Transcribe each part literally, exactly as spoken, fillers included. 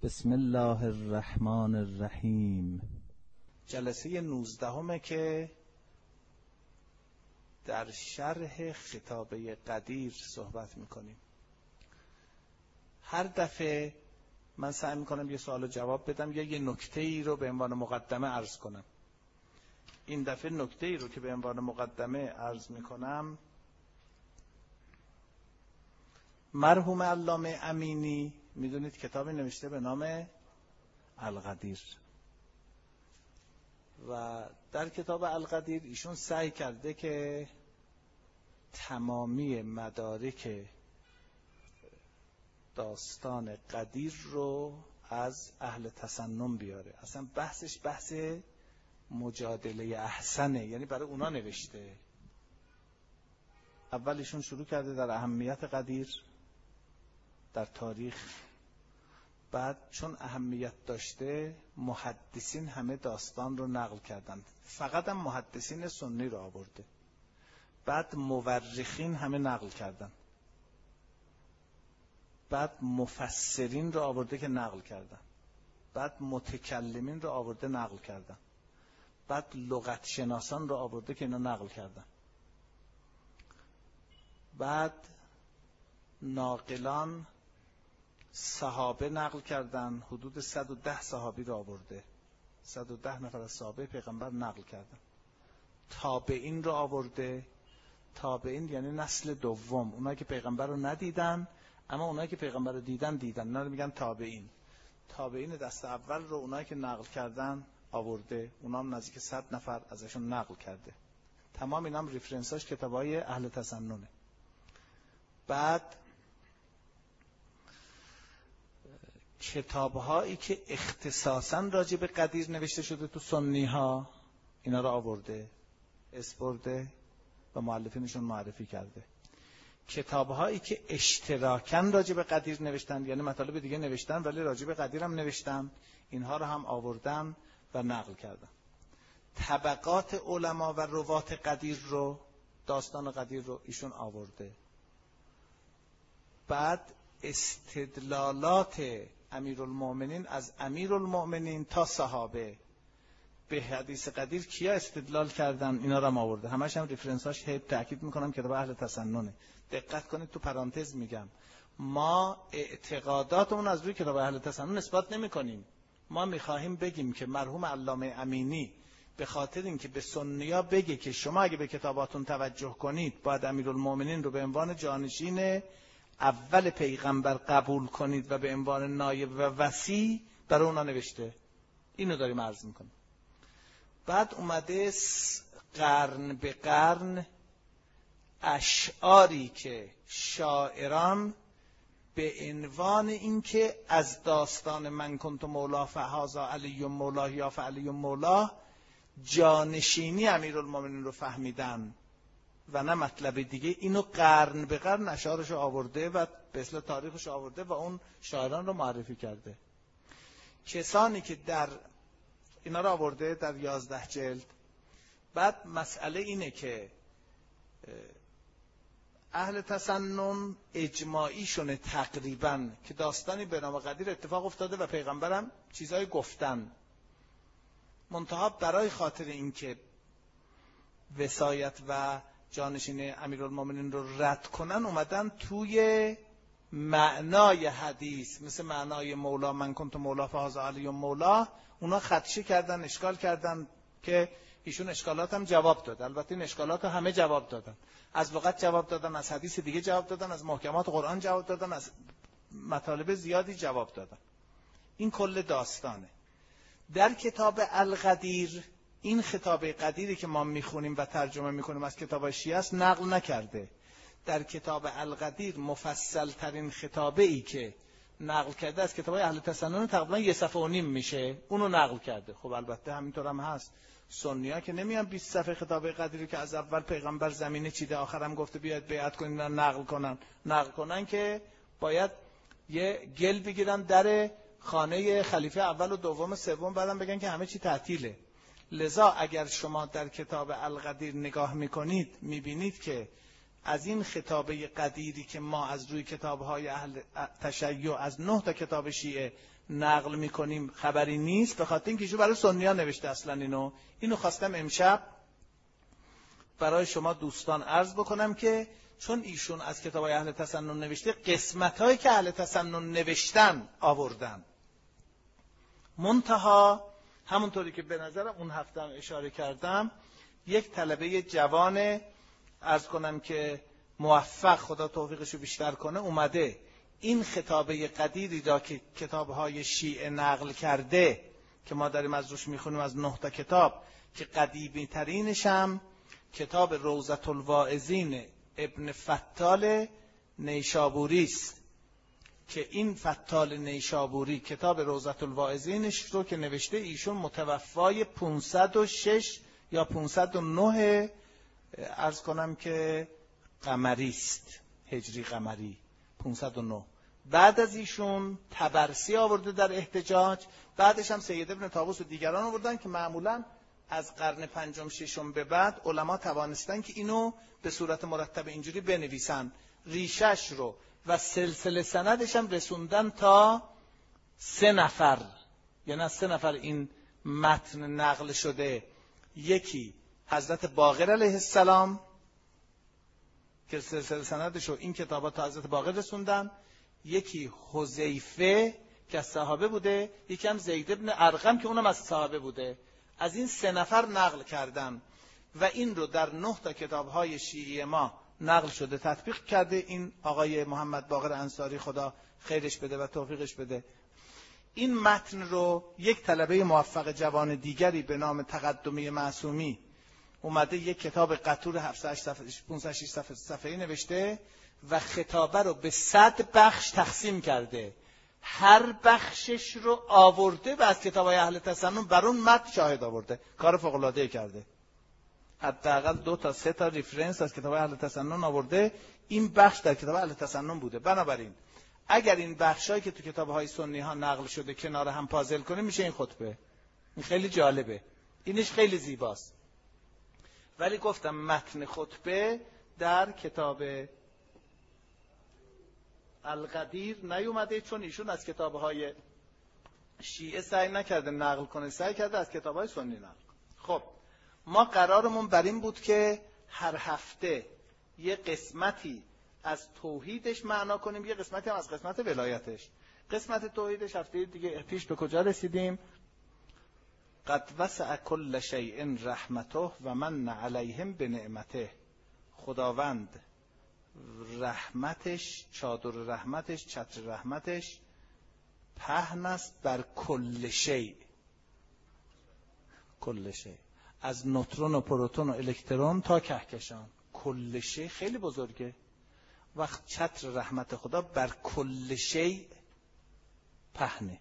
بسم الله الرحمن الرحیم. جلسه نوزدهمه که در شرح خطابه قدیر صحبت میکنیم. هر دفعه من سعی میکنم یه سوال جواب بدم یا یه نکته ای رو به عنوان مقدمه عرض کنم. این دفعه نکته ای رو که به عنوان مقدمه عرض میکنم، مرحوم علامه امینی میدونید کتابی نوشته به نام القدیر و در کتاب القدیر ایشون سعی کرده که تمامی مدارک داستان قدیر رو از اهل تسنن بیاره. اصلا بحثش بحث مجادله احسنه، یعنی برای اونا نوشته. اول ایشون شروع کرده در اهمیت قدیر در تاریخ، بعد چون اهمیت داشته محدثین همه داستان رو نقل کردن، فقط هم محدثین سنی رو آورده، بعد مورخین همه نقل کردن، بعد مفسرین رو آورده که نقل کردن، بعد متکلمین رو آورده نقل کردن، بعد لغت شناسان رو آورده که اینا نقل کردن، بعد ناقلان صحابه نقل کردن، حدود صد و ده صحابی رو آورده، صد و ده نفر از صحابه پیغمبر نقل کردن. تابعین رو آورده، تابعین یعنی نسل دوم، اونایی که پیغمبر رو ندیدن اما اونایی که پیغمبر رو دیدن دیدن، اونا رو میگن تابعین. تابعین دست اول رو اونایی که نقل کردن آورده، اونا هم نزدیک صد نفر ازشون نقل کرده. تمام اینا هم ریفرنساش کتابای اهل تسننه. بعد کتاب‌هایی که اختصاصاً راجع به قدیر نوشته شده تو سنی ها، اینا رو آورده، اسپرده و مؤلفینشون معرفی کرده. کتاب‌هایی که اشتراکاً راجع به قدیر نوشتن، یعنی مطالب دیگه نوشتن ولی راجع به قدیر هم نوشتن، اینها رو هم آوردن و نقل کردن. طبقات علما و روات قدیر رو، داستان قدیر رو ایشون آورده. بعد استدلالات امیرالمؤمنین از امیرالمؤمنین تا صحابه به حدیث قدیر کیا استدلال کردن، اینا رو هم آورده. همش هم ریفرنساش هی تاکید میکنم کتاب اهل تسننه. دقت کنید، تو پرانتز میگم ما اعتقاداتمون از روی کتاب اهل تسنن اثبات نمیکنیم. ما میخواهیم بگیم که مرحوم علامه امینی به خاطر اینکه به سنیا بگه که شما اگه به کتاباتون توجه کنید باید امیرالمؤمنین رو به عنوان جانشین اول پیغمبر قبول کنید و به عنوان نایب و وصی برای اونا نوشته. اینو داریم عرض میکنیم. بعد اومده قرن به قرن اشعاری که شاعران به عنوان اینکه از داستان من کنت مولا فهذا علی مولا یا فعلی مولا جانشینی امیرالمومنین رو فهمیدن و نه مطلب دیگه، اینو قرن به قرن اشعارشو آورده و به اصطلاح تاریخش آورده و اون شاعران رو معرفی کرده. کسانی که در اینا رو آورده در یازده جلد. بعد مسئله اینه که اهل تسنن اجماعی شونه تقریبا که داستانی به نام قدیر اتفاق افتاده و پیغمبرم چیزای گفتن، منتها برای خاطر اینکه وصایت و جانشین امیرالمومنین رو رد کنن اومدن توی معنای حدیث مثل معنای مولا من کنت مولا فهذا علی مولا اونا خدشه کردن، اشکال کردن که ایشون اشکالات هم جواب داد. البته این اشکالات همه جواب دادن، از لغت جواب دادن، از حدیث دیگه جواب دادن، از محکمات قرآن جواب دادن، از مطالب زیادی جواب دادن. این کل داستانه. در کتاب القدیر این خطاب قدیری که ما میخونیم و ترجمه میکنیم از کتاب شیعه است نقل نکرده. در کتاب القدیر مفصل ترین خطابه ای که نقل کرده از کتاب اهل تسنن تقریبا یه صفحه و نیم میشه، اونو نقل کرده. خب البته همینطور هم هست، سنی‌ها که نمیان بیست صفحه خطاب قدیری که از اول پیغمبر زمینه چیده آخرم گفته بیاید بیعت کنین نقل کنن نقل کنن که باید یه گل بگیرن در خانه خلیفه اول و دوم و سوم، بعدم بگن که همه چی تعطیله. لذا اگر شما در کتاب القدیر نگاه میکنید میبینید که از این خطابه قدیری که ما از روی کتاب‌های اهل تشیع از نه تا کتاب شیعه نقل می‌کنیم خبری نیست، به خاطر اینکه ایشون برای سنی‌ها نوشته. اصلا اینو اینو خواستم امشب برای شما دوستان عرض بکنم که چون ایشون از کتاب‌های اهل تسنن نوشته، قسمت‌هایی که اهل تسنن نوشتن آوردن. منتها همونطوری که به نظرم اون هفته هم اشاره کردم، یک طلبه جوان عرض کنم که موفق، خدا توفیقشو بیشتر کنه، اومده این خطابه قدیری را که کتاب‌های شیعه نقل کرده که ما داریم از روش میخونیم، از نه تا کتاب که قدیمی ترینش هم کتاب روضة الواعظین ابن فتال نیشابوری است، که این فتال نیشابوری کتاب روضة الواعظینش رو که نوشته، ایشون متوفای پانصد و شش یا پانصد و نه عرض کنم که قمری است، هجری قمری پانصد و نه. بعد از ایشون طبرسی آورده در احتجاج، بعدش هم سید ابن طاووس و دیگران آوردن که معمولاً از قرن پنجم ششم به بعد علما توانستن که اینو به صورت مرتب اینجوری بنویسن، ریشش رو و سلسله سندش هم رسوندن تا سه نفر، یعنی از سه نفر این متن نقل شده. یکی حضرت باقر علیه السلام که سلسله سندش رو این کتابات تا حضرت باقر رسوندن، یکی حذیفه که از صحابه بوده، یکی هم زید ابن ارقم که اونم از صحابه بوده. از این سه نفر نقل کردن و این رو در نه تا کتاب‌های شیعی ما نقل شده، تطبیق کرده این آقای محمد باقر انصاری، خدا خیرش بده و توفیقش بده. این متن رو یک طلبه موفق جوان دیگری به نام تقدمی معصومی اومده یک کتاب قطور هفتصد و هشت صفحه پانصد و شش صفحه صفحه‌ای نوشته و خطابه رو به صد بخش تقسیم کرده، هر بخشش رو آورده و از کتاب‌های اهل تسنن بر اون متن شاهد آورده. کار فوق‌العاده‌ای کرده. حداقل دو تا سه تا ریفرنس از کتاب‌های اهل تسنن آورده. این بخش در کتاب اهل تسنن بوده. بنابراین اگر این بخشایی که تو کتاب‌های سنی ها نقل شده کنار هم پازل کنیم، میشه این خطبه. این خیلی جالبه، اینش خیلی زیباست. ولی گفتم متن خطبه در کتاب القدیر نیومده، چون ایشون از کتاب‌های شیعه سعی نکرده نقل کنه، سعی کرده از کتاب‌های سنی نقل کنه. خب ما قرارمون بر این بود که هر هفته یه قسمتی از توحیدش معنا کنیم، یه قسمتی هم از قسمت ولایتش. قسمت توحیدش هفته دیگه پیش به کجا رسیدیم؟ قد وسع کل شیء رحمته و من علیهم بنعمته. خداوند رحمتش، چادر رحمتش، چتر رحمتش پهن است بر کل شیء. کل شیء، از نوترون و پروتون و الکترون تا کهکشان، کل شیء خیلی بزرگه. وقت چتر رحمت خدا بر کل شیء پهنه.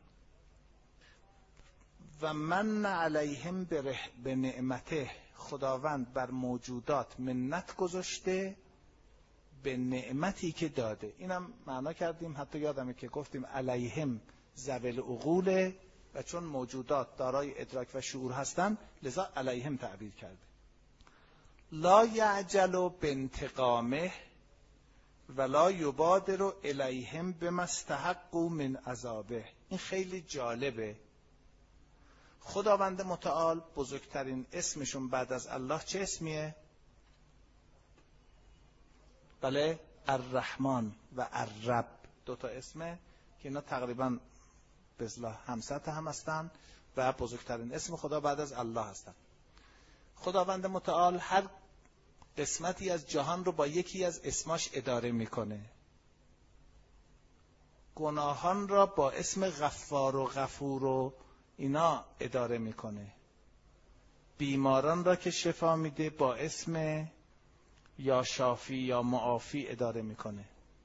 و من علیهم به نعمته، خداوند بر موجودات منت گذاشته به نعمتی که داده. اینم معنا کردیم، حتی یادمه که گفتیم علیهم ذوی العقول و چون موجودات دارای ادراک و شعور هستن لذا علیهم تعبیر کرده. لا یعجل بانتقامه ولا یبادر الیهم بما استحقوا من عذابه. این خیلی جالبه. خداوند متعال بزرگترین اسمشون بعد از الله چه اسمیه؟ بله، الرحمن و الرب، دو تا اسمه که اینا تقریبا به اصطلاح همسطح هم هستن و بزرگترین اسم خدا بعد از الله هستن. خداوند متعال هر قسمتی از جهان رو با یکی از اسماش اداره میکنه. گناهان را با اسم غفار و غفور و اینا اداره میکنه. بیماران را که شفا میده با اسم یا شافی یا معافی اداره میکنه.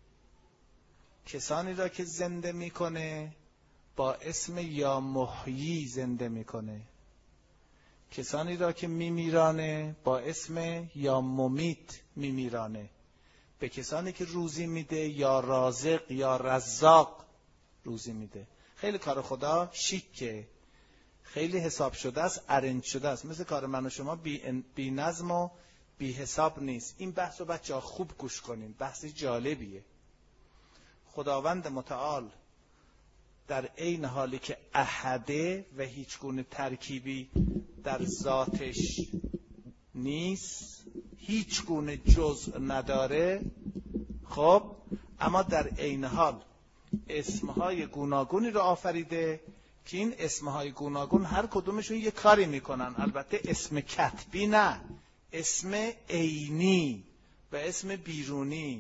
کسانی را که زنده میکنه با اسم یا محیی زنده میکنه. کسانی را که میمیرانه با اسم یا ممیت میمیرانه. به کسانی که روزی میده یا رازق یا رزاق روزی میده. خیلی کار خدا شیکه، خیلی حساب شده است، ارنج شده است. مثل کار من و شما بی, بی نظم و بی حساب نیست. این بحث رو بچه‌ها خوب گوش کنین، بحث جالبیه. خداوند متعال در عین حالی که احده و هیچ گونه ترکیبی در ذاتش نیست، هیچ گونه جزء نداره، خب اما در عین حال اسمهای گوناگونی رو آفریده که این اسمهای گوناگون هر کدومشون یه کاری میکنن. البته اسم کتبی نه، اسم عینی و اسم بیرونی.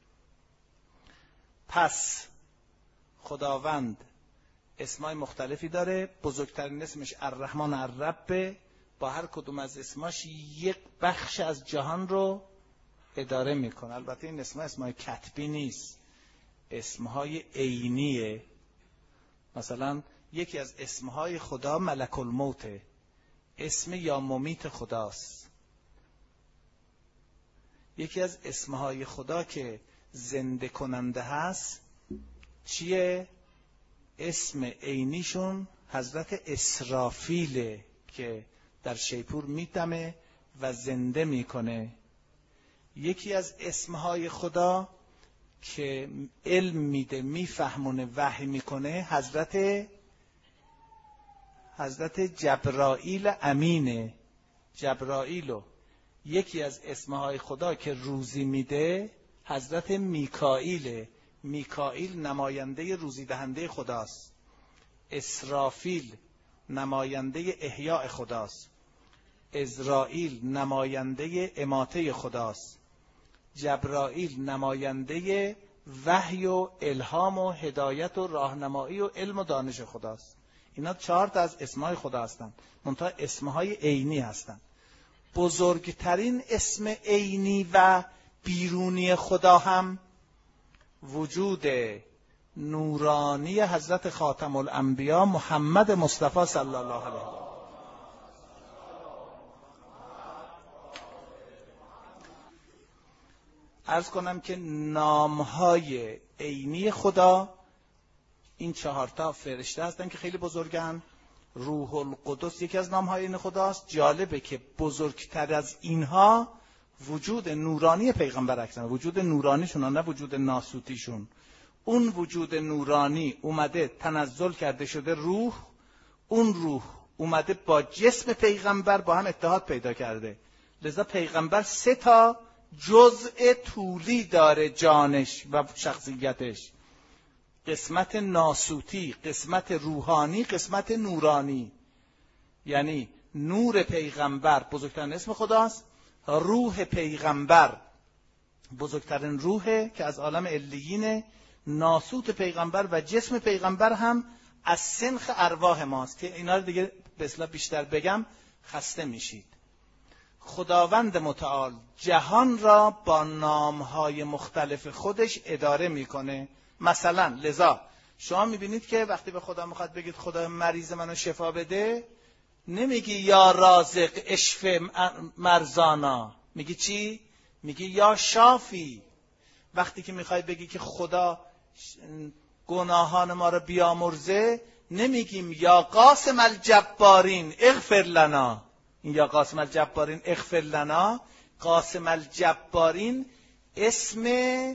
پس خداوند اسمای مختلفی داره. بزرگترین اسمش الرحمن الرب، با هر کدوم از اسماش یک بخش از جهان رو اداره میکنه. البته این اسمها اسمای کتبی نیست، اسمهای عینیه. مثلا یکی از اسمهای خدا ملک الموته، اسم یا ممیت خداست. یکی از اسمهای خدا که زنده کننده هست چیه؟ اسم عینیشون حضرت اسرافیله که در شیپور میدمه و زنده میکنه. یکی از اسمهای خدا که علم میده، میفهمونه، وحی میکنه حضرت حضرت جبرائیل امینه. جبرائیلو. یکی از اسمهای خدا که روزی میده حضرت میکائیله. میکائیل نماینده روزی دهنده خداست. اسرافیل نماینده احیاء خداست. عزرائیل نماینده اماته خداست. جبرائیل نماینده وحی و الهام و هدایت و راهنمایی و علم و دانش خداست. اینا چهار تا از اسمهای خدا هستند، منتها اسمهای عینی هستند. بزرگترین اسم عینی و بیرونی خدا هم وجود نورانی حضرت خاتم الانبیا محمد مصطفی صلی الله علیه و عرض کنم که نامهای عینی خدا این چهارتا فرشته هستن که خیلی بزرگن. روح القدس یکی از نامهای عینی خداست. جالبه که بزرگتر از اینها وجود نورانی پیغمبر اکرم، وجود نورانیشون، نه وجود ناسوتیشون. اون وجود نورانی اومده تنزل کرده شده روح، اون روح اومده با جسم پیغمبر با هم اتحاد پیدا کرده. لذا پیغمبر سه تا جزء طولی داره، جانش و شخصیتش: قسمت ناسوتی، قسمت روحانی، قسمت نورانی. یعنی نور پیغمبر بزرگترین اسم خداست، روح پیغمبر بزرگترین روحه که از عالم علیینه، ناسوت پیغمبر و جسم پیغمبر هم از سنخ ارواح ماست که اینا رو دیگه به اصطلاح بیشتر بگم خسته میشید. خداوند متعال جهان را با نامهای مختلف خودش اداره میکنه. مثلا لذا شما میبینید که وقتی به خدا میخواد بگید خدا مریض منو شفا بده، نمیگی یا رازق اشف مرزانا، میگی چی؟ میگی یا شافی. وقتی که میخوای بگی که خدا گناهان ما رو بیامرزه، نمیگیم یا قاسم الجبارین اغفر لنا. این یا قاسم الجبارین اغفر لنا، قاسم الجبارین اسم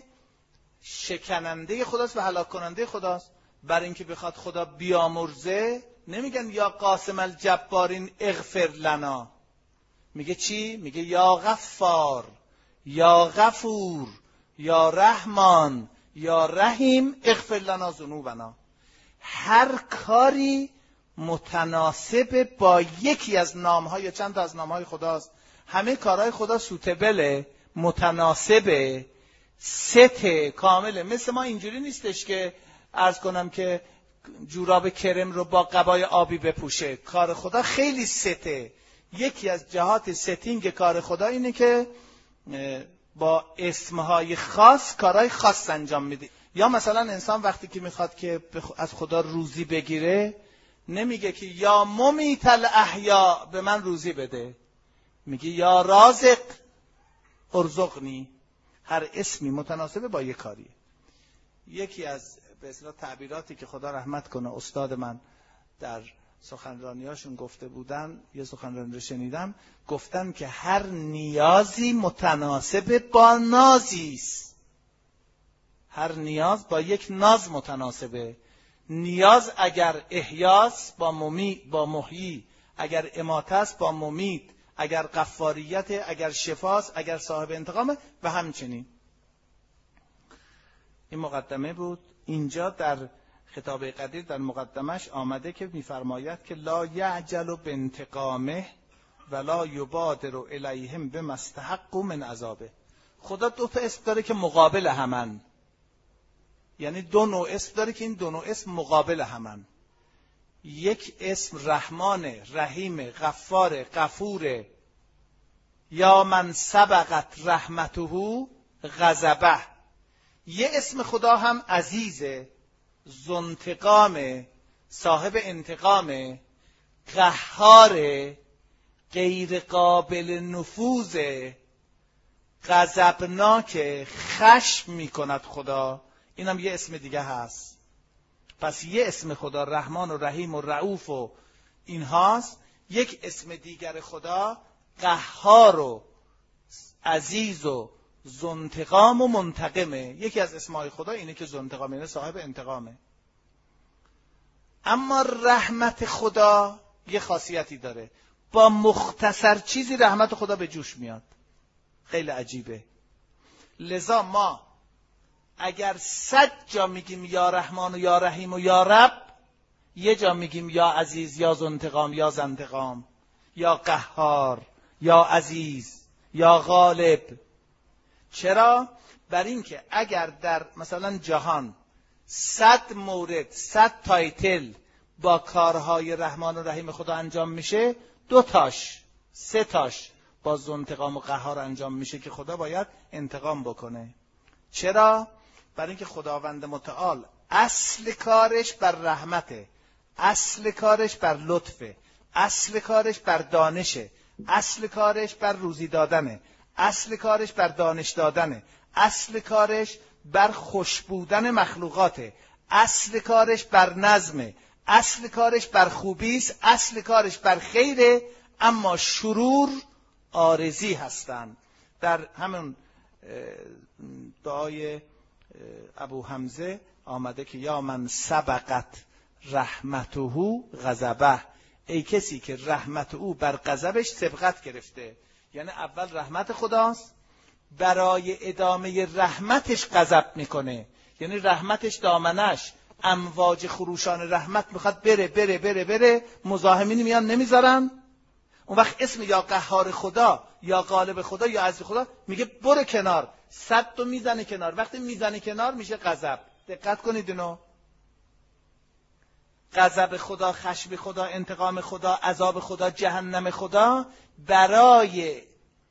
شکننده خداست و هلاک کننده خداست. برای اینکه بخواد خدا بیامرزه نمیگن یا قاسم الجبارین اغفر لنا، میگه چی؟ میگه یا غفار، یا غفور، یا رحمان، یا رحیم اغفر لنا ذنوبنا. هر کاری متناسب با یکی از نام‌ها یا چند تا از نام‌های خداست. همه کارهای خدا سوتبله، متناسبه، سته، کامله. مثل ما اینجوری نیستش که عرض کنم که جوراب کرم رو با قبای آبی بپوشه. کار خدا خیلی سته. یکی از جهات ستینگ کار خدا اینه که با اسمهای خاص کارهای خاص انجام میده. یا مثلا انسان وقتی که میخواد که از خدا روزی بگیره نمیگه که یا ممیت الاحیا به من روزی بده، میگه یا رازق ارزقنی. هر اسمی متناسبه با یک کاریه. یکی از به اصطلاح تعبیراتی که خدا رحمت کنه استاد من در سخنرانیاشون گفته بودن، یه سخنرانی رو شنیدم، گفتن که هر نیازی متناسب با نازی است. هر نیاز با یک ناز متناسبه. نیاز اگر احیاس با ممی با محیی، اگر اماته است با ممیت، اگر غفاریت، اگر شفاست، اگر صاحب انتقامه و همچنین. این مقدمه بود. اینجا در خطاب قدیر در مقدمش آمده که می‌فرماید که لا یعجل بانتقامه ولا یبادر الیهم بما استحقوا من عذابه. خدا دو تا اسم داره که مقابل همن، یعنی دو نوع اسم داره که این دو نوع اسم مقابل همن. یک اسم رحمان، رحیم، غفار، غفور، یا من سبقت رحمته غضبه. یه اسم خدا هم عزیزه، ذوانتقام، صاحب انتقام، قهار، غیر قابل نفوذ، غضبناک، خشم میکند خدا. اینم یه اسم دیگه هست. پس یه اسم خدا رحمان و رحیم و رؤوف و این هاست. یک اسم دیگر خدا قهار و عزیز و ذوانتقام و منتقمه. یکی از اسمای خدا اینه که ذوانتقام، یعنی صاحب انتقامه. اما رحمت خدا یه خاصیتی داره، با مختصر چیزی رحمت خدا به جوش میاد. خیلی عجیبه. لذا ما اگر صد جا میگیم یا رحمان و یا رحیم و یا رب، یه جا میگیم یا عزیز یا ذوانتقام یا ذوانتقام یا قهار یا عزیز یا غالب. چرا؟ بر این که اگر در مثلا جهان صد مورد، صد تایتل با کارهای رحمان و رحیم خدا انجام میشه، دو تاش، سه تاش با ذوانتقام و قهار انجام میشه که خدا باید انتقام بکنه. چرا؟ برای اینکه خداوند متعال اصل کارش بر رحمته، اصل کارش بر لطفه، اصل کارش بر دانشه، اصل کارش بر روزی دادنه، اصل کارش بر دانش دادنه، اصل کارش بر خوش بودن مخلوقاته، اصل کارش بر نظمه، اصل کارش بر خوبیست، اصل کارش بر خیره. اما شرور عارضی هستند. در همون دعای ابو حمزه آمده که یا من سبقت رحمته غضبه، ای کسی که رحمت او بر غضبش سبقت گرفته. یعنی اول رحمت خداست، برای ادامه رحمتش غضب میکنه. یعنی رحمتش دامنش امواج خروشان رحمت میخواد بره بره بره بره، مزاحمین میان نمیذارن. اون وقت اسم یا قهار خدا یا غالب خدا یا عزیز خدا میگه برو کنار، صد تو میزنه کنار. وقتی میزنه کنار میشه غضب. دقت کنید اینو. غضب خدا، خشم خدا، انتقام خدا، عذاب خدا، جهنم خدا برای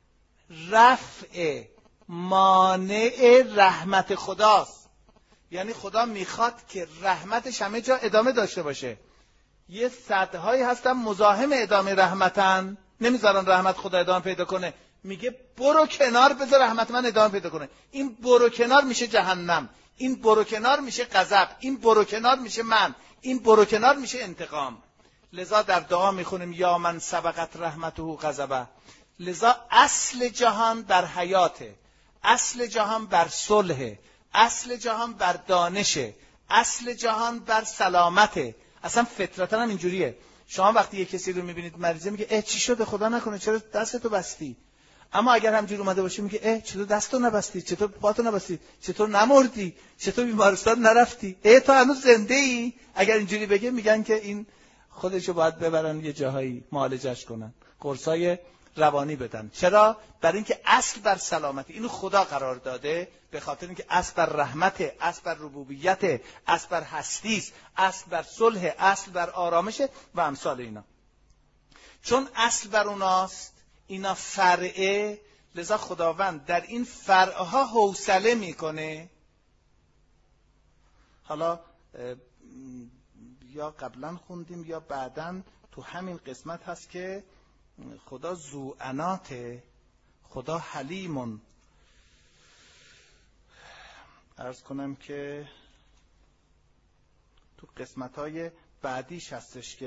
رفع مانع رحمت خداست. یعنی خدا میخواد که رحمتش همه جا ادامه داشته باشه. یه سطحهایی هستن مزاحم ادامه رحمتن، نمیذارن رحمت خدا ادامه پیدا کنه. میگه برو کنار بذار رحمت من ادامه پیدا کنه. این برو کنار میشه جهنم، این برو کنار میشه غضب، این برو کنار میشه من، این برو کنار میشه انتقام. لذا در دعا میخونیم یا من سبقت رحمته غضبه. لذا اصل جهان بر حیاته، اصل جهان بر صلح، اصل جهان بر دانشه، اصل جهان بر سلامته. اصلا فطرتا هم اینجوریه. شما وقتی یک کسی رو میبینید مریضه میگه اه چی شده خدا نکنه چرا دستتو بستی؟ اما اگر همجوری اومده باشه میگه اه چطور دستتو نبستی، چطور پاتو نبستی، چطور نمردی، چطور بیمارستان نرفتی، اه تو هنوز زنده ای؟ اگر اینجوری بگه میگن که این خودشو باید ببرن یه جاهایی معالجش کنن، قرصای روانی بدن. چرا؟ برای اینکه اصل بر سلامتی اینو خدا قرار داده، به خاطر اینکه اصل بر رحمت، اصل بر ربوبیت، اصل بر هستی، اصل بر صلح، اصل بر آرامش و امثال اینا. چون اصل بر اوناست، اینا فرعه، لذا خداوند در این فرعها حوصله میکنه. حالا یا قبلا خوندیم یا بعدن تو همین قسمت هست که خدا ذواناته، خدا حلیمون. عرض کنم که تو قسمت‌های بعدیش هستش که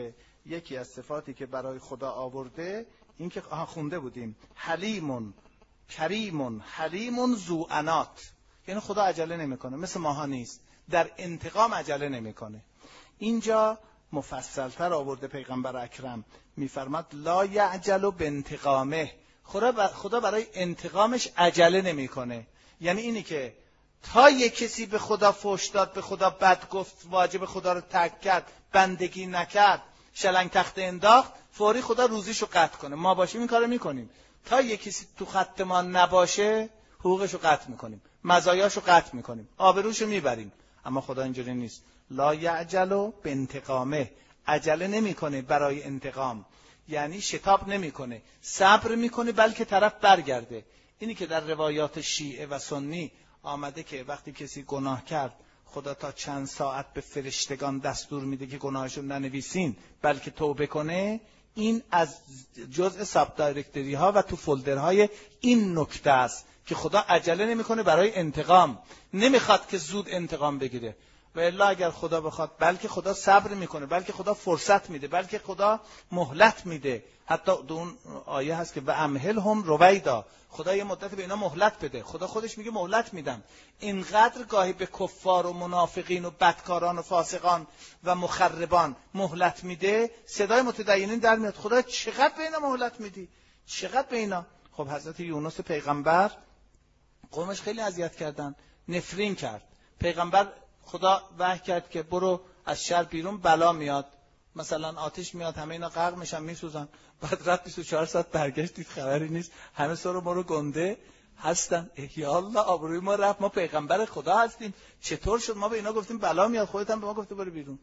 یکی از صفاتی که برای خدا آورده این که آها خونده بودیم حلیمون کریمون حلیمون ذو انات، یعنی خدا عجله نمیکنه، مثل ماها نیست، در انتقام عجله نمیکنه. اینجا مفصلتر آورده پیغمبر اکرم، میفرماد لا یعجل بانتقامه، خدا خدا برای انتقامش عجله نمیکنه. یعنی اینی که تا یک کسی به خدا فحش داد، به خدا بد گفت، واجب خدا رو ترک کرد، بندگی نکرد، شلنگ تخته انداخت، فوری خدا روزیشو قطع کنه. ما باشیم این کارو میکنیم. تا یک کسی تو خط ما نباشه حقوقشو قطع میکنیم، مزایاشو قطع میکنیم، آبروشو میبریم. اما خدا اینجوری نیست. لا یعجل بانتقامه، عجله نمیکنه برای انتقام، یعنی شتاب نمیکنه، صبر میکنه بلکه طرف برگرده. اینی که در روایات شیعه و سنی آمده که وقتی کسی گناه کرد خدا تا چند ساعت به فرشتگان دستور میده که گناهشو ننویسین بلکه توبه کنه، این از جزء ساب دایرکتری ها و تو فولدرهای این نکته است که خدا عجله نمیکنه برای انتقام، نمیخواد که زود انتقام بگیره. و الا اگر خدا بخواد بلکه خدا صبر میکنه، بلکه خدا فرصت میده، بلکه خدا مهلت میده. حتی اون آیه هست که و امهلهم رویدا، خدا یه مدت به اینا مهلت بده. خدا خودش میگه مهلت میدم. اینقدر گاهی به کفار و منافقین و بدکاران و فاسقان و مخربان مهلت میده، صدای متدینین در میاد خدا چقدر به اینا مهلت میدی، چقدر به اینا. خب حضرت یونس پیغمبر قومش خیلی اذیت کردن، نفرین کرد. پیغمبر خدا وحی کرد که برو از شهر بیرون، بلا میاد، مثلا آتش میاد، همه اینا غرق میشن میسوزن. بعد رفت بیست و چهار ساعت برگشت دید خبری نیست، همه سر ما رو گنده هستن. یا الله آبروی ما رفت، ما پیغمبر خدا هستیم، چطور شد ما به اینا گفتیم بلا میاد، خودت هم به ما گفته برو بیرون.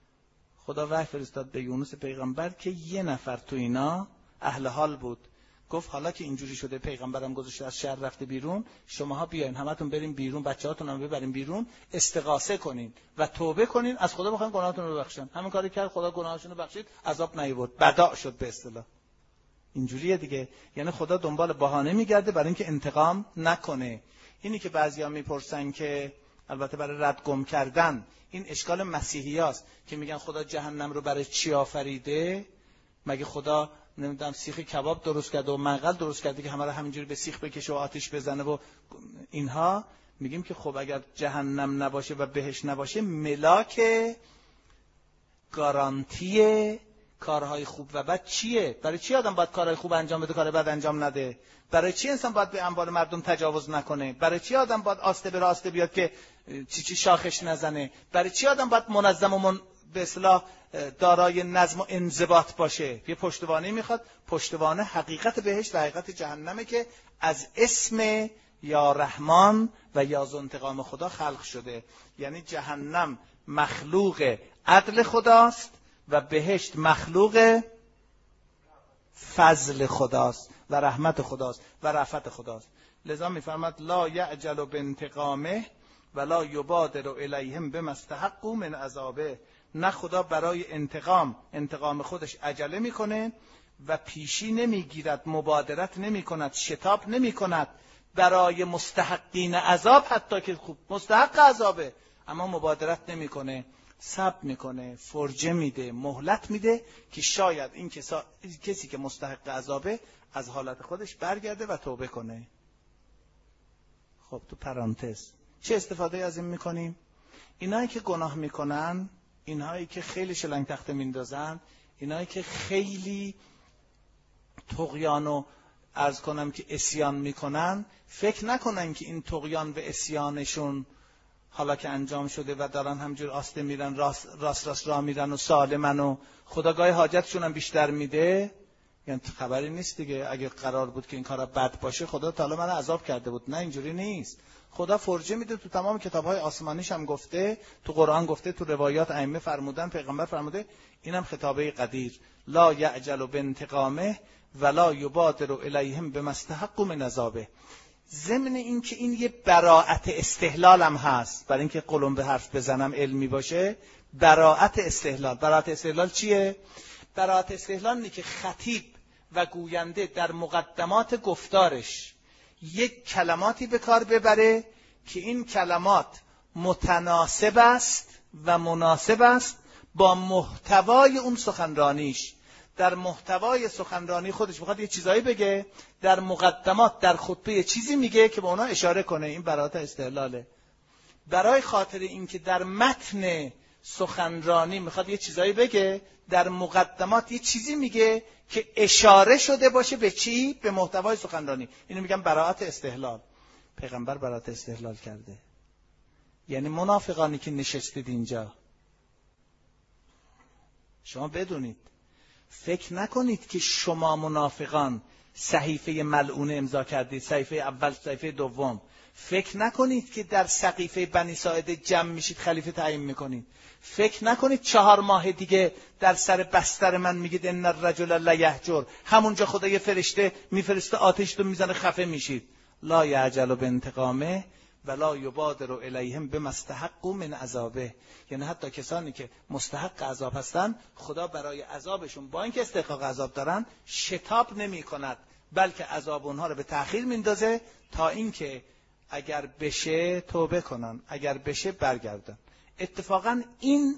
خدا وحی فرستاد به یونس پیغمبر که یه نفر تو اینا اهل حال بود. گفت حالا که اینجوری شده، پیغمبرم گذاشته از شهر رفته بیرون، شماها بیاین همتون بریم بیرون، بچه‌هاتون هم ببرین بیرون، استغاثه کنین و توبه کنین، از خدا بخواین گناهاتون رو ببخشن. همین کاری کرد، خدا گناهاشون رو بخشید، عذاب نیاورد، بداع شد به اصطلاح. اینجوریه دیگه، یعنی خدا دنبال بهانه میگرده برای اینکه انتقام نکنه. اینی که بعضیا میپرسن که البته برای رد گم کردن این اشکال مسیحیاست که میگن خدا جهنم رو برای چی آفریده؟ مگه خدا نمیدونم سیخ کباب درست کرده و منقل درست کرده که همه رو همینجوری به سیخ بکشه و آتش بزنه و اینها؟ میگیم که خب اگر جهنم نباشه و بهش نباشه، ملاک گارانتی کارهای خوب و بد چیه؟ برای چی آدم باید کارهای خوب انجام بده، کار بد انجام نده؟ برای چی انسان باید به اموال مردم تجاوز نکنه؟ برای چی آدم باید آسته به راسته بیاد که چی چی شاخش نزنه؟ برای چی آدم باید منظم و من... به اصطلاح دارای نظم و انضباط باشه؟ یه پشتوانه میخواد، پشتوانه حقیقت بهشت و حقیقت جهنمه که از اسم یا رحمان و یا ذو انتقام خدا خلق شده. یعنی جهنم مخلوق عدل خداست و بهشت مخلوق فضل خداست و رحمت خداست و رأفت خداست. لذا میفرماد لا یعجل بانتقامه ولا یبادر الیهم بما استحقوا من عذابه. نه خدا برای انتقام انتقام خودش عجله میکنه و پیشی نمیگیرد، مبادرت نمیکند، شتاب نمیکند برای مستحقین عذاب، حتی که خوب مستحق عذابه اما مبادرت نمیکنه، صبر میکنه، فرجه میده، مهلت میده که شاید این کسا... کسی که مستحق عذابه از حالت خودش برگرده و توبه کنه. خب تو پرانتز چه استفاده از این میکنیم؟ اینایی که گناه میکنن، اینهایی که خیلی شلنگ تخته میندازن، اینهایی که خیلی طغیان و عرض کنم که عصیان میکنن، فکر نکنن که این طغیان و عصیانشون حالا که انجام شده و دارن همجور آسته میرن، راست راست, راست راه میرن و سالمن و خدا گاهی حاجتشون هم بیشتر میده، یعنی خبری نیست دیگه. اگه قرار بود که این کارا بد باشه خدا تعالی من عذاب کرده بود. نه، اینجوری نیست. خدا فرجه میده. تو تمام کتاب‌های آسمانیش هم گفته، تو قرآن گفته، تو روایات ائمه فرمودن، پیغمبر فرموده، اینم خطابه قدیر لا یعجل بانتقامه ولا یبادر الیهم بما استحقوا من عذابه. ضمن این که این یه براءت استحلال هم هست، برای اینکه قلم به حرف بزنم علمی باشه. براءت استحلال. براءت استحلال چیه؟ براءت استحلال اینه که خطیب و گوینده در مقدمات گفتارش یک کلماتی به کار ببره که این کلمات متناسب است و مناسب است با محتوای اون سخنرانیش. در محتوای سخنرانی خودش میخواد یه چیزایی بگه، در مقدمات در خطبه یه چیزی میگه که به اونا اشاره کنه. این برات استدلاله. برای خاطر اینکه در متن سخنرانی میخواد یه چیزایی بگه، در مقدمات یه چیزی میگه که اشاره شده باشه به چی؟ به محتوای سخنرانی. اینو میگن براءت استحلال. پیغمبر براءت استحلال کرده. یعنی منافقانی که نشستید اینجا، شما بدونید، فکر نکنید که شما منافقان صحیفه ملعونه امضا کردید، صحیفه اول، صحیفه دوم. فکر نکنید که در سقیفه بنی ساعده جمع میشید خلیفه تعیین میکنید. فکر نکنید چهار ماه دیگه در سر بستر من میگید ان الرجل لیهجر، همونجا خدا یه فرشته میفرسته آتش رو میزنه خفه میشید. لا یعجل بانتقامه ولا یبادر الیهم بما استحقوا من عذابه. یعنی حتی کسانی که مستحق عذاب هستن، خدا برای عذابشون با اینکه استحقاق عذاب دارن شتاب نمی کند، بلکه عذاب اونها رو به تأخیر میندازه تا اینکه اگر بشه توبه کنن، اگر بشه برگردن. اتفاقا این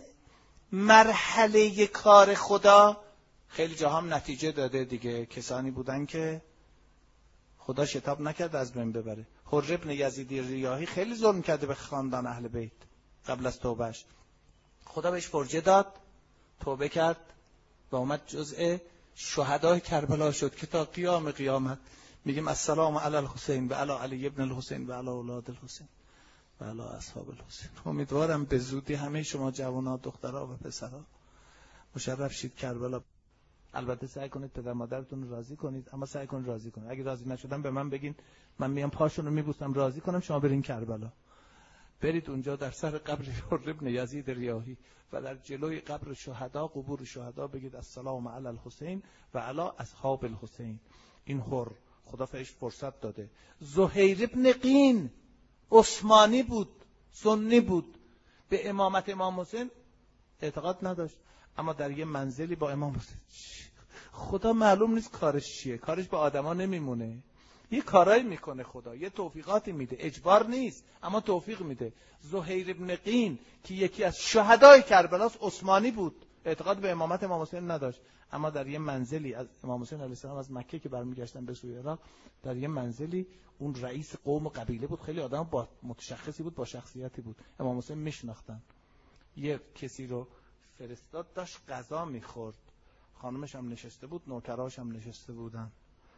مرحله کار خدا خیلی جاها هم نتیجه داده دیگه. کسانی بودن که خدا شتاب نکرد از بین ببره. حر ابن یزید ریاحی خیلی ظلم کرده به خاندان اهل بیت قبل از توبهش. خدا بهش فرجه داد، توبه کرد و اومد جزء شهدای کربلا شد که تا قیام قیامت میگیم السلام علی الحسین و علی علی ابن الحسین و علی اولاد الحسین و علی اصحاب الحسین. امیدوارم به زودی همه شما جوانان، دخترها و پسرها مشرف شید کربلا. البته سعی کنید پدر مادرتون رو راضی کنید، اما سعی کنید راضی کنید. اگه راضی نشدن به من بگین، من میام پاشون رو میبوسم راضی کنم، شما برین کربلا. برید اونجا در سر قبر حر ابن یزید ریاحی و در جلوی قبر شهدا، قبور شهدا، بگید السلام علی الحسین و علی اصحاب الحسین. این حر خدا فیش فرصت داده. زهیر ابن قین عثمانی بود، سنی بود، به امامت امام حسین اعتقاد نداشت، اما در یه منزلی با امام حسین. خدا معلوم نیست کارش چیه، کارش به آدما نمیمونه، یه کارایی میکنه خدا، یه توفیقاتی میده، اجبار نیست اما توفیق میده. زهیر ابن قین که یکی از شهدای کربلاست، عثمانی بود، اعتقاد به امامت امام حسین نداشت، اما در یه منزلی از امام حسین علیه السلام از مکه که برمیگشتن به سوی عراق، در یه منزلی اون رئیس قوم و قبیله بود، خیلی آدم با متشخصی بود، با شخصیتی بود، امام حسین میشناختن. یه کسی رو فرستاد، داشت غذا میخورد، خانمش هم نشسته بود، نوکراش هم نشسته بودن.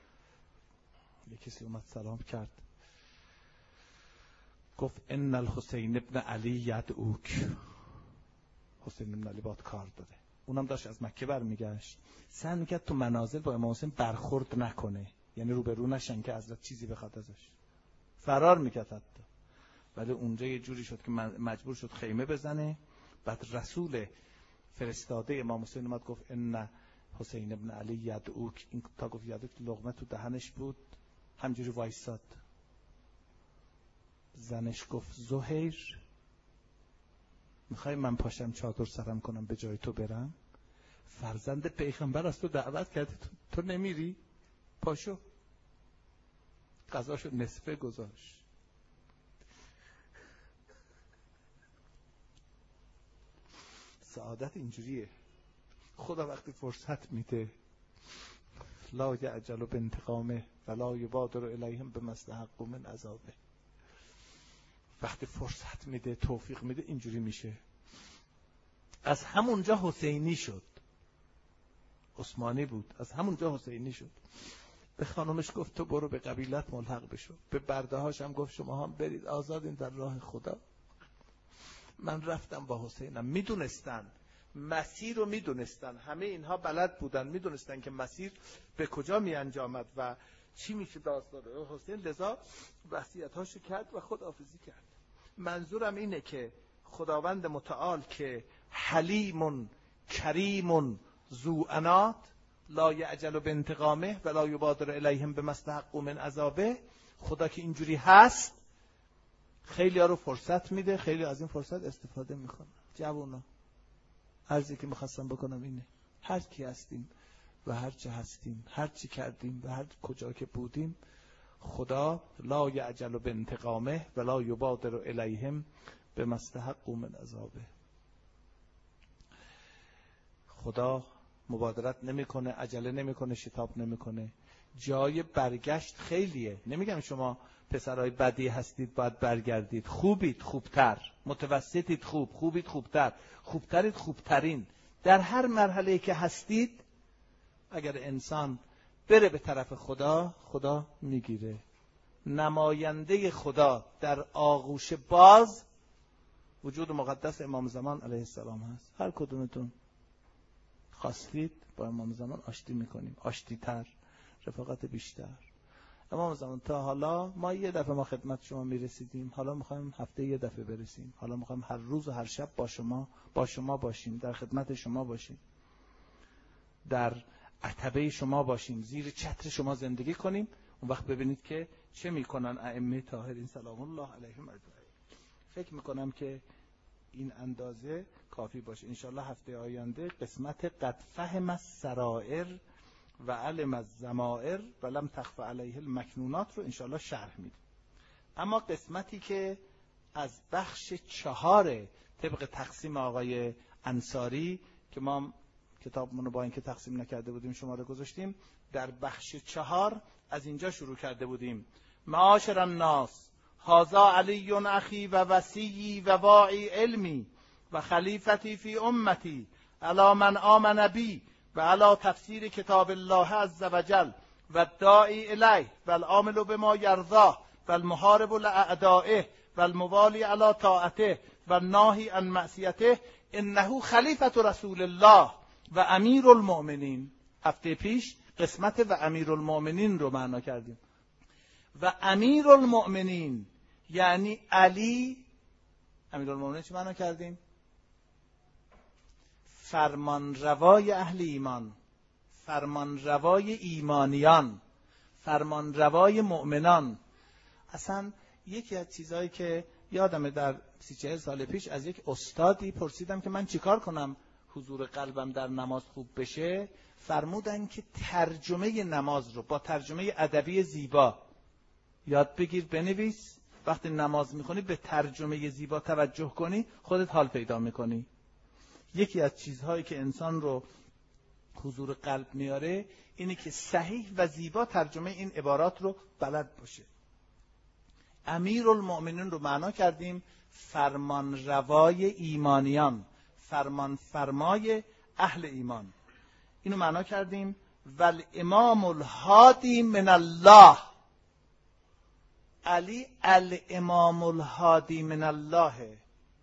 یه کسی اومد سلام کرد، گفت ان الحسین ابن علی یدعوک، حسین ابن علی باید کار داره. اونم داشت از مکه برمیگشت، سعی میکرد تو منازل با امام حسین برخورد نکنه، یعنی روبرو نشن که حضرت چیزی بخواد ازش، فرار میکرد حتی. ولی اونجا یه جوری شد که مجبور شد خیمه بزنه. بعد رسول فرستاده امام حسین اومد گفت ان حسین ابن علی یدعوک. این تا گفت یدعوک لقمه تو دهنش بود، همجوری وایساد. زنش گفت زهیر میخوای من پاشم چادر سرم کنم به جای تو برم؟ فرزند پیغمبر از تو دعوت کرده، تو, تو نمیری؟ پاشو. قضاشو نصفه گذاشت. سعادت اینجوریه. خدا وقتی فرصت میده لا یعجل بانتقامه ولا یبادر الیهم بما استحقوا من عذابه. وقتی فرصت میده، توفیق میده، اینجوری میشه. از همونجا حسینی شد، عثمانی بود، از همونجا حسینی شد. به خانمش گفت تو برو به قبیلت ملحق بشو، به برده هاش هم گفت شما هم برید آزادین در راه خدا. من رفتم با حسینم. میدونستن مسیر رو، میدونستن همه اینها بلد بودن، میدونستن که مسیر به کجا می انجامد و چی میشه داستان حسین. لذا وصیت‌هاشو کرد و خداحافظی کرد. منظورم اینه که خداوند متعال که حلیم کریم ذو انات لا یعجل بانتقامه ولا یبادر الیهم بما استحقوا من عذابه، خدا که اینجوری هست خیلی ها رو فرصت میده، خیلی از این فرصت استفاده میکنن. جوونا، عرضی که میخواستم بکنم اینه، هر کی هستیم و هر چه هستیم، هر چی کردیم و هر کجا که بودیم، خدا لا یعجل بانتقامه ولا یبادر الیهم بما استحقوا من عذابه. خدا مبادرت نمیکنه، عجله نمیکنه، شتاب نمیکنه. جای برگشت خیلیه. نمیگم شما پسرای بدی هستید باید برگردید، خوبید خوبتر، متوسطید خوب، خوبید خوبتر، خوبترید خوبترین. در هر مرحله‌ای که هستید اگر انسان بره به طرف خدا، خدا میگیره. نماینده خدا در آغوش باز وجود مقدس امام زمان علیه السلام هست. هر کدومتون خواستید با امام زمان آشتی میکنیم، آشتی تر، رفاقت بیشتر. امام زمان تا حالا ما یه دفعه ما خدمت شما میرسیدیم، حالا میخوایم هفته یه دفعه برسیم، حالا میخوایم هر روز و هر شب با شما با شما باشیم، در خدمت شما باشیم، در عتبه شما باشیم، زیر چتر شما زندگی کنیم. اون وقت ببینید که چه میکنن ائمه طاهرین سلام الله علیهم اجمعین. فکر میکنم که این اندازه کافی باشه. انشالله هفته آینده قسمت قد فهم السرائر و علم الضمائر و لم تخف علیه المکنونات رو انشالله شرح میدیم. اما قسمتی که از بخش چهار طبق تقسیم آقای انصاری که ما کتابمون رو با اینکه تقسیم نکرده بودیم شماره گذاشتیم، در بخش چهار از اینجا شروع کرده بودیم. معاشر الناس، هذا علی اخی و وصی و واعی علمی و خلیفتی فی امتی علی من آمن بی و علی تفسیر کتاب الله عز وجل و الداعی الیه و العامل بما یرضاه و المحارب لاعدائه و الموالی علی طاعته و الناهی عن معصیته انه خلیفة رسول الله و امیر المؤمنین. هفته پیش قسمت و امیر المؤمنین رو معنا کردیم. و امیر المؤمنین یعنی علی. امیر المؤمنین چی معنا کردیم؟ فرمانروای اهل ایمان، فرمانروای ایمانیان، فرمانروای مؤمنان. اصلا یکی از چیزهایی که یادمه در سی چهل سال پیش از یک استادی پرسیدم که من چیکار کنم حضور قلبم در نماز خوب بشه، فرمودن که ترجمه نماز رو با ترجمه ادبی زیبا یاد بگیر، بنویس. وقتی نماز میخونی به ترجمه زیبا توجه کنی، خودت حال پیدا میکنی. یکی از چیزهایی که انسان رو حضور قلب میاره اینه که صحیح و زیبا ترجمه این عبارات رو بلد باشه. امیر المؤمنین رو معنا کردیم فرمان روای ایمانیان، فرمان فرمای اهل ایمان. اینو معنا کردیم ول امام الهادی من الله. علی الامام الهادی من الله.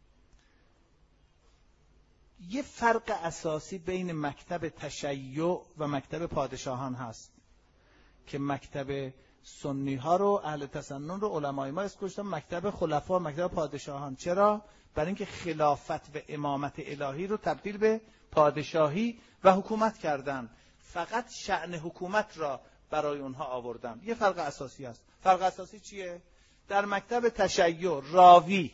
یه فرق اساسی بین مکتب تشیع و مکتب پادشاهان هست که مکتب سنی ها رو، اهل تسنن رو علمای ما اسم گذاشتن مکتب خلفا، مکتب پادشاهان. چرا؟ برای اینکه خلافت و امامت الهی رو تبدیل به پادشاهی و حکومت کردن، فقط شأن حکومت را برای اونها آوردن. یه فرق اساسی هست. فرق اساسی چیه؟ در مکتب تشیع راوی،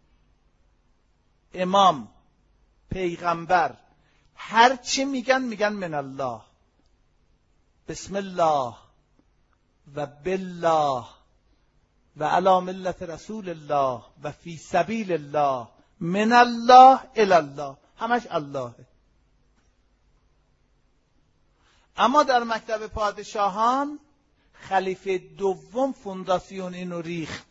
امام، پیغمبر هر چی میگن میگن من الله، بسم الله و بالله و علی ملت رسول الله و فی سبیل الله من الله الی الله، همش الله. اما در مکتب پادشاهان خلیفه دوم فونداسیون اینو ریخت،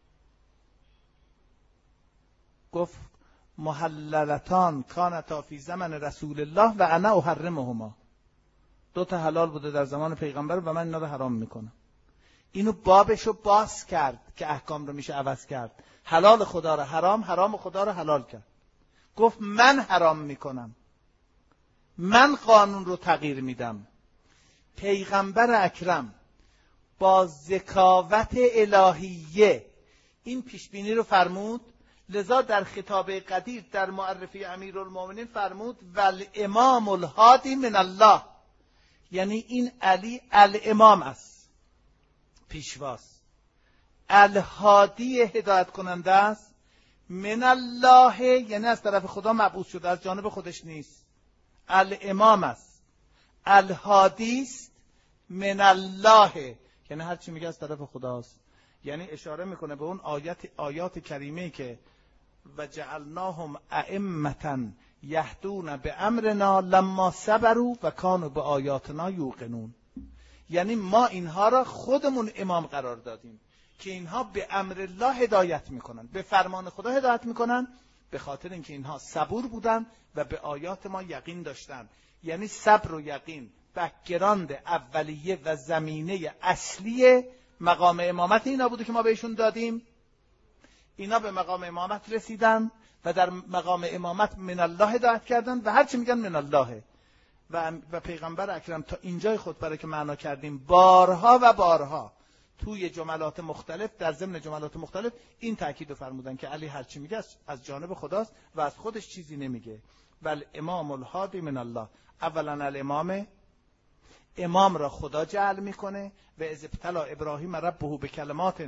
گفت محللتان کانتا فی زمن رسول الله و انا احرمهما. دو تا حلال بوده در زمان پیغمبر و من اینا رو حرام میکنم. اینو بابشو باز کرد که احکام رو میشه عوض کرد. حلال خدا رو حرام، حرام خدا رو حلال کرد. گفت من حرام میکنم، من قانون رو تغییر میدم. پیغمبر اکرم با ذکاوت الهیه این پیشبینی رو فرمود. لذا در خطاب قدیر در معرفی امیرالمومنین فرمود ول امام الهادی من الله، یعنی این علی الامام است، پیشواست، الهادی هدایت کننده است، من الله یعنی از طرف خدا مبعوث شده، از جانب خودش نیست. الامام است، الهادی است، من الله یعنی هر چی میگه از طرف خداست. یعنی اشاره میکنه به اون آیات آیات کریمه که و جعلناهم ائمة یهدون به امرنا لما صبروا و کانوا به آیاتنا یوقنون. یعنی ما اینها را خودمون امام قرار دادیم که اینها به امر الله هدایت میکنن، به فرمان خدا هدایت میکنن، به خاطر اینکه اینها صبور بودن و به آیات ما یقین داشتن. یعنی صبر و یقین بک‌گراند اولیه و زمینه اصلی مقام امامت اینا بوده که ما بهشون دادیم. اینا به مقام امامت رسیدن و در مقام امامت من الله هدایت کردن و هرچی میگن من الله. و, و پیغمبر اکرم تا اینجای خطبه رو که معنا کردیم بارها و بارها توی جملات مختلف، در ضمن جملات مختلف این تاکید رو فرمودن که علی هرچی میگه از جانب خداست و از خودش چیزی نمیگه. بل امام الهادی من الله. اولا الامام، امام را خدا جعل میکنه و اذ ابتلی ابراهیم ربه بکلمات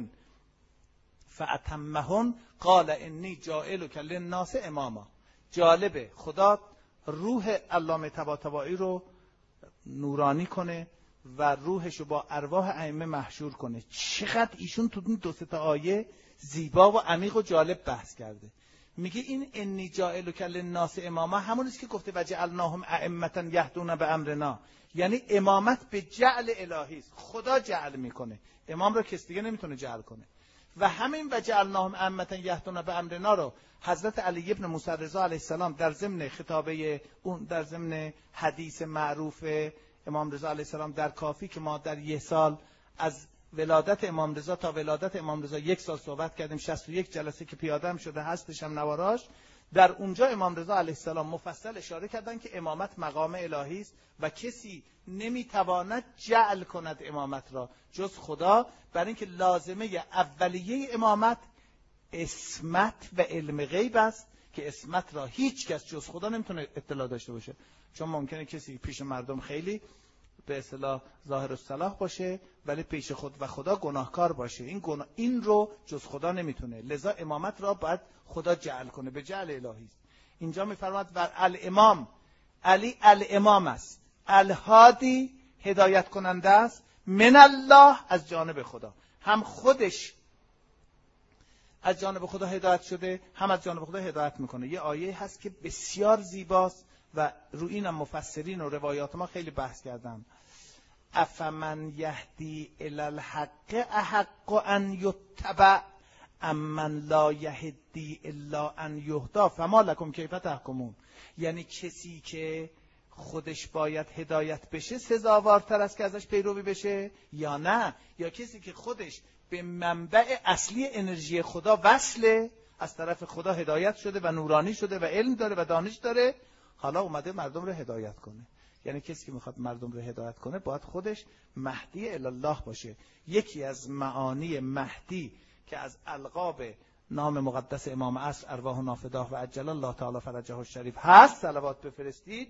فاتمهن قال انی جاعلک للناس اماما. جالبه خدا روح علامه طباطبایی رو نورانی کنه و روحش رو با ارواح ائمه محشور کنه. چقدر ایشون تو این دو سه تا آیه زیبا و عمیق و جالب بحث کرده. میگه این انی جاعلک للناس اماما همون است که گفته وجعلناهم ائمة یهدون بامرنا. یعنی امامت به جعل الهی است، خدا جعل میکنه، امام رو کس دیگه نمیتونه جعل کنه. و همین وجعلناهم ائمة یهدون بامرنا رو حضرت علی ابن موسی رضا علیه السلام در ضمن خطابه اون، در ضمن حدیث معروف امام رضا علیه السلام در کافی که ما در یک سال از ولادت امام رضا تا ولادت امام رضا یک سال صحبت کردیم، شصت و یک جلسه که پیاده هم شده هستش هم نواراش، در اونجا امام رضا علیه السلام مفصل اشاره کردن که امامت مقام الهی است و کسی نمیتواند جعل کند امامت را جز خدا، برای اینکه لازمه اولیه امامت اسمت و علم غیب است که اسمت را هیچ کس جز خدا نمیتونه اطلاع داشته باشه. چون ممکنه کسی پیش مردم خیلی به اصطلاح ظاهر الصلاح باشه ولی پیش خود و خدا گناهکار باشه، این گناه این رو جز خدا نمیتونه، لذا امامت را باید خدا جعل کنه، به جعل الهی است. اینجا میفرماد و الامام، علی الامام است، الهادی هدایت کننده است، من الله از جانب خدا، هم خودش از جانب خدا هدایت شده هم از جانب خدا هدایت میکنه. یه آیه هست که بسیار زیباست و رو اینم مفسرین و روایات ما خیلی بحث کردن. افمن یهدی الی الحق احق ان یتبع امن لا یهدی الا ان یهدا فما لکم کیف تحکمون. یعنی کسی که خودش باید هدایت بشه سزاوارتر است که ازش پیروی بشه یا نه؟ یا کسی که خودش به منبع اصلی انرژی خدا وصله، از طرف خدا هدایت شده و نورانی شده و علم داره و دانش داره، حالا اومده مردم رو هدایت کنه. یعنی کسی که میخواد مردم رو هدایت کنه باید خودش مهدی الی الله باشه. یکی از معانی مهدی که از القاب نام مقدس امام عصر ارواحنا فداه و عجل الله تعالی فرجه الشریف هست، صلوات بفرستید.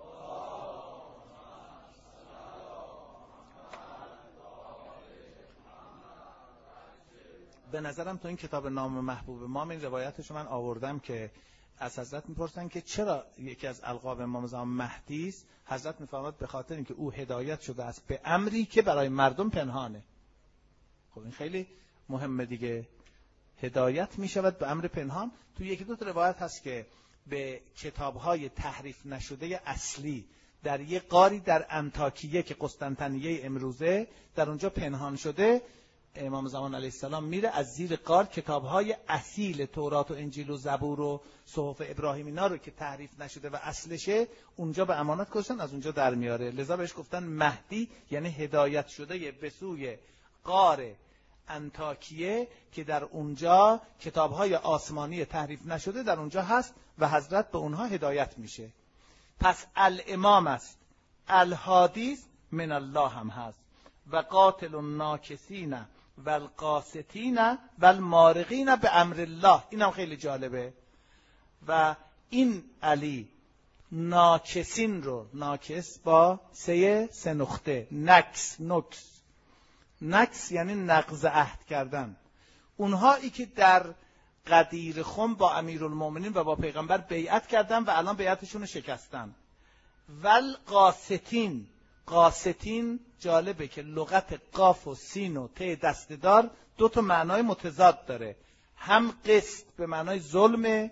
به نظرم تو این کتاب نام محبوب ما این روایتشو من آوردم که از حضرت میپرسن که چرا یکی از القاب امام زمان مهدی است. حضرت میفرماد به خاطر اینکه او هدایت شده است به امری که برای مردم پنهانه. خب این خیلی مهمه دیگه، هدایت میشود به امر پنهان. تو یکی دو تا روایت هست که به کتاب‌های تحریف نشده اصلی در یک غاری در انطاکیه که قسطنطنیه امروزه در اونجا پنهان شده، امام زمان علیه السلام میره از زیر غار کتاب‌های اصیل تورات و انجیل و زبور و صحف ابراهیم اینا رو که تحریف نشده و اصلشه اونجا به امانت گذاشتن، از اونجا در میاره. لذا بهش گفتن مهدی، یعنی هدایت شده به سوی غار انطاکیه که در اونجا کتاب‌های آسمانی تحریف نشده در اونجا هست و حضرت به اونها هدایت میشه. پس الامام است، الهادی من الله هم هست و قاتل الناکسین و القاسطین و المارقین به امر الله. اینم خیلی جالبه. و این علی ناکسین رو، ناکس با سه سه نقطه، نکس نکس نکس یعنی نقض عهد کردن، اونهایی که در غدیر خم با امیرالمومنین و با پیغمبر بیعت کردن و الان بیعتشون رو شکستن. ول قاسطین، قاسطین جالبه که لغت قاف و سین و ت دستدار دو تا معنای متضاد داره، هم قسط به معنای ظلمه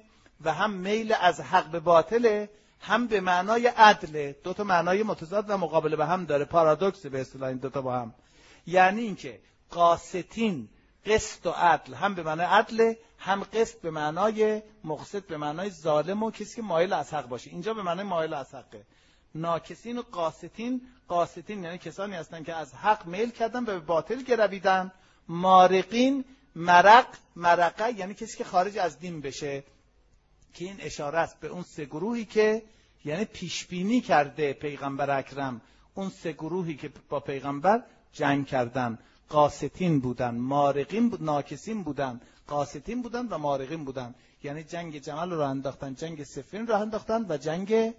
و هم میل از حق به باطله، هم به معنای عدله. دو تا معنای متضاد و مقابله به هم داره، پارادوکس به اصطلاح این دو تا با هم. یعنی اینکه قاسطین، قسط و عدل، هم به معنای عدل، هم قسط به معنای مقسط، به معنای ظالم و کسی که مایل از حق باشه. اینجا به معنای مایل از حقه. ناکسین و قاسطین، قاسطین یعنی کسانی هستند که از حق میل کردن و به باطل گرویدن. مارقین، مرق، مرقه یعنی کسی که خارج از دین بشه، که این اشاره است به اون سه گروهی که یعنی پیش بینی کرده پیغمبر اکرم، اون سه گروهی که با پیغمبر جنگ کردن. قاسطین بودن، مارقین بود، ناکسین بودن، قاسطین بودن و مارقین بودن. یعنی جنگ جمل رو انداختن، جنگ صفین رو انداختن و جنگ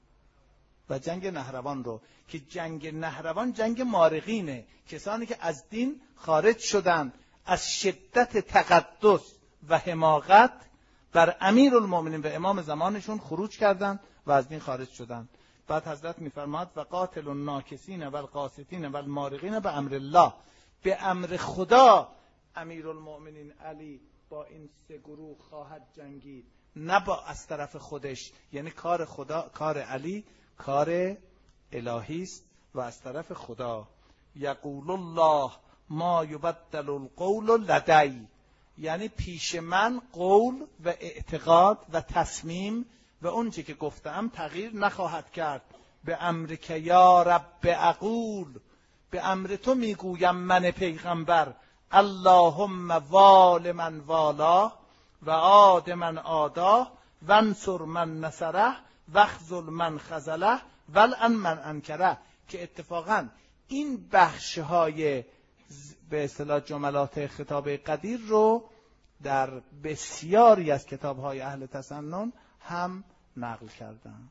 و جنگ نهروان رو، که جنگ نهروان جنگ مارقینه، کسانی که از دین خارج شدن، از شدت تقدس و حماقت بر امیرالمومنین و امام زمانشون خروج کردن و از دین خارج شدن. بعد حضرت میفرماد و قاتل الناکسین و القاسطین و المارقین به امر الله، به امر خدا امیرالمومنین علی با این سه گروه خواهد جنگید، نه با از طرف خودش. یعنی کار خدا، کار علی کار الهی است و از طرف خدا. یقول الله ما یبدل القول لدی، یعنی پیش من قول و اعتقاد و تصمیم و اون چه که گفتم تغییر نخواهد کرد. به امر که یا رب اقول، به امر تو میگویم من پیغمبر، اللهم وال من والا و عاد من عادا و انصر من نصره و اخذل من خذله ولعن من انکره. که اتفاقا این بخش‌های به اصطلاح جملات خطاب قدیر رو در بسیاری از کتاب‌های اهل تسنن هم نقل کردند.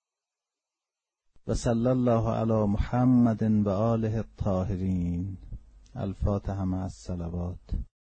و صلی الله علی محمد و آله الطاهرین. الفاتحه مع الصلوات.